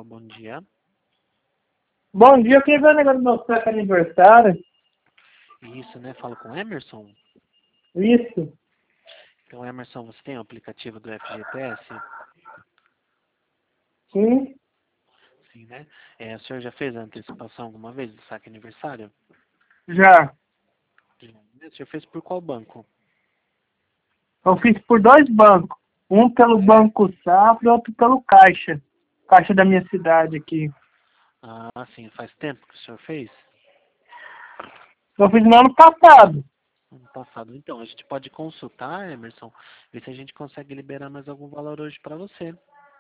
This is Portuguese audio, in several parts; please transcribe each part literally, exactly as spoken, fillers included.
bom dia. Bom dia, eu queria ver o negócio do meu saco aniversário. Isso, né? Falo com o Emerson. Isso. Então, Emerson, você tem o aplicativo do F G T S? Sim. Sim, né? É, o senhor já fez a antecipação alguma vez do saque aniversário? Já. Já. O senhor fez por qual banco? Eu fiz por dois bancos. Um pelo Ah, é? Banco Safra e outro pelo Caixa. Caixa da minha cidade aqui. Ah, sim. Faz tempo que o senhor fez? Eu fiz no ano passado. Ano passado. Então, a gente pode consultar, Emerson, ver se a gente consegue liberar mais algum valor hoje para você.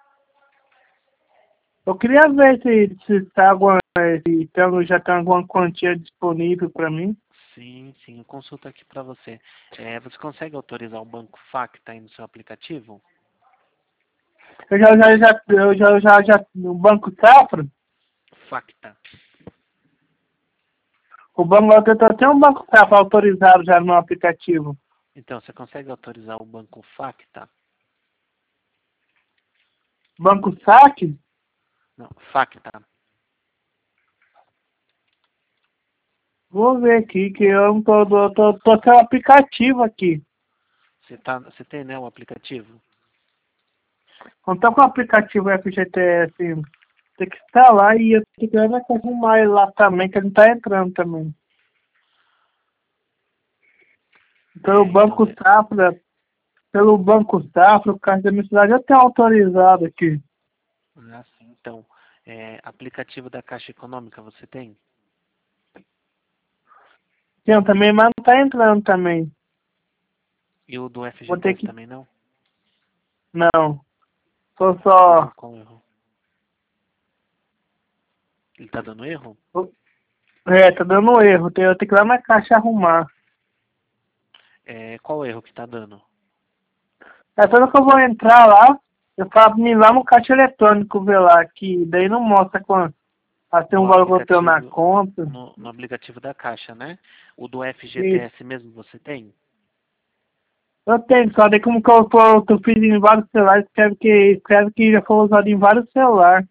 Eu queria ver se, se, tá alguma, se tem, já tem alguma quantia disponível para mim. Sim, sim. Eu consulto aqui para você. É, você consegue autorizar o Banco Facta aí no seu aplicativo? Eu já, já, já, eu já, já, já, no Banco Safra, Facta. o banco, eu tenho um Banco Safra autorizado já no aplicativo. Então, você consegue autorizar o Banco Facta? Banco Saque? Não, Facta. Vou ver aqui, que eu não tô, tô, tô, tô sem o aplicativo aqui. Você, tá, você tem, né, o aplicativo? Não tô com o aplicativo F G T S. Tem que instalar e eu tenho que arrumar ele lá também, que ele não tá entrando também. Pelo É, então, Banco é, Safra, pelo Banco Safra, o carro da minha cidade já tem autorizado aqui. ah, sim. Então, é, aplicativo da Caixa Econômica você tem? Tem também, mas não tá entrando também. E o do Vou ter F G T S que... também não? Não. Tô Tá dando só... qual erro? Ele tá dando erro? É, tá dando erro. Eu tenho que ir lá na caixa arrumar. É, qual erro que tá dando? É toda que eu vou entrar lá, eu falo pra mim lá no caixa eletrônico ver lá, que daí não mostra quanto. Ah, tem um No valor que eu tenho na aplicativo, conta. no, no aplicativo da Caixa, né? O do Isso. F G T S mesmo você tem? Eu tenho, só daí como que eu, tô, eu fiz em vários celulares, escreve que, escreve que já foi usado em vários celulares.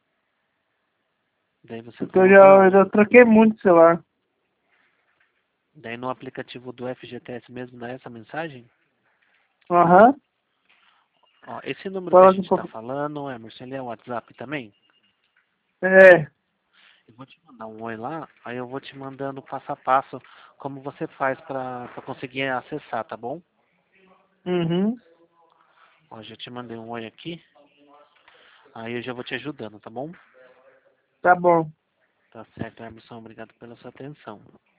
Daí você Porque eu já, colocou, eu já troquei muito de celular. daí no aplicativo do F G T S mesmo dá essa mensagem? Aham. Ó, esse número que a Fala que gente está eu- falando, Emerson, ele é o WhatsApp também? É. Eu vou te mandar um oi lá, aí eu vou te mandando passo a passo como você faz para conseguir acessar, tá bom? Uhum. Ó, já te mandei um oi aqui, aí eu já vou te ajudando, tá bom? Tá bom. Tá certo, Emerson, obrigado pela sua atenção.